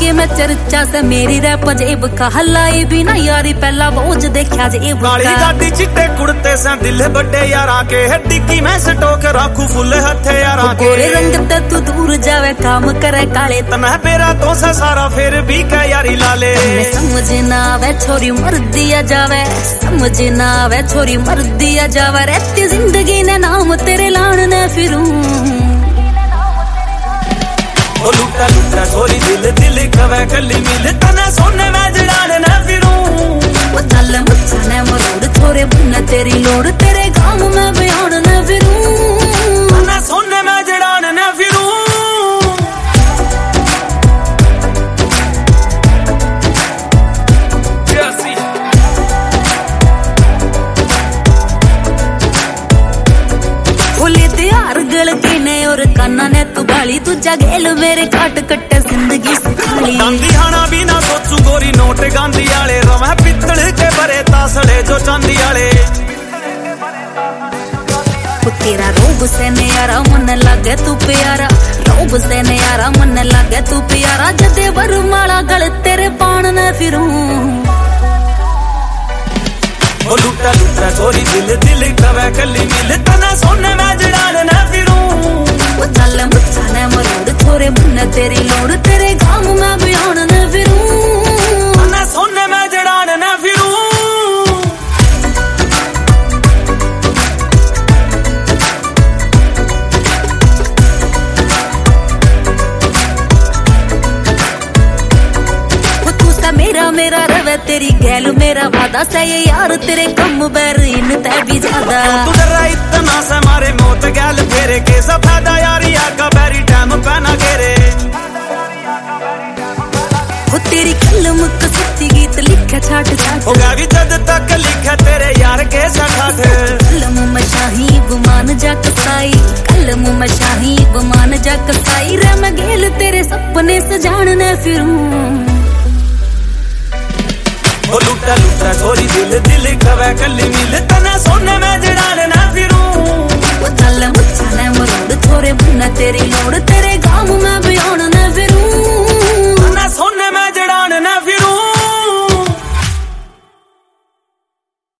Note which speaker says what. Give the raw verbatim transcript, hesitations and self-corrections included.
Speaker 1: लगे मैं चर्चा से मेरी रैप जेब का हलाई भी ना यारी पहला बोझ देखा जेब का
Speaker 2: काली गाड़ी चिट्टे कुड़ते से दिल बड़े यारा के हड्डी की मैं सटोक रखू फुल हथे यारा के
Speaker 1: गोरे रंग ते तू दूर जावे काम करे काले
Speaker 2: तना पेरा तो सा सारा फिर भी क्या यारी लाले
Speaker 1: समझ ना आवे छोरी मर दिया जावे समझ ना आवे छोरी मर दिया जावे रहती जिंदगी ने नाम तेरे लान ने फिरूं
Speaker 2: ओ लुटा लुटा छोरी दिल दिल कवे कली मिल तना सोने में जड़ान न फिरूं
Speaker 1: ओ चल मुझे ने मरोड़ छोरे बुन तेरी लोड़ तेरे गांव में बयान न फिरूं
Speaker 2: तना सोने में जड़ान न फिरूं
Speaker 1: खुली त्यार गल के ने और काना ने तू बाली तू जगेल मेरे काट कट्टे जिंदगी सुखाली
Speaker 2: गांधी हाना भी ना सोचू गोरी नोट गांधी आले रवा पित्तल के भरे तासड़े जो चांदी आले
Speaker 1: तेरा रोब से न्यारा मन लगे तू प्यारा रोब से न्यारा मन लगे तू प्यारा जदे वरमाला गल तेरे पान न फिरूं
Speaker 2: ओ लुटा लुटा छोरी दिल दिल कवे कली मिल तना सोने में जड़ान न फिरूं
Speaker 1: ओ चल मुझे ने मरोड़ छोरे बुन तेरी लोड़ तेरे गांव में बयान न फिरूं
Speaker 2: तना सोने में जड़ान न फिरूं
Speaker 1: मेरा मेरा रवे तेरी गैल मेरा वादा से ये यार तेरे कम बैरीन तै भी ज्यादा
Speaker 2: तू डरा इतना से मारे मौत गैल फेरे के सब फायदा यारी आका बैरी टाइम पहना घेरे
Speaker 1: वो तेरी कलम को सच्ची गीत लिखे छाट छाट
Speaker 2: होगा भी जद तक लिखे तेरे यार के साथ
Speaker 1: कलम में शाही गुमान जा कसाई कलम में शाही गुमान जा कसाई रे मैं गेल तेरे सपने सजान न फिरूं
Speaker 2: ओ लुटा लुटा छोरी दिल दिल कवे कली मिल तना सोने में जड़ान न फिरूं
Speaker 1: ओ चल मुझे ने मरोड़ छोरे बुन तेरी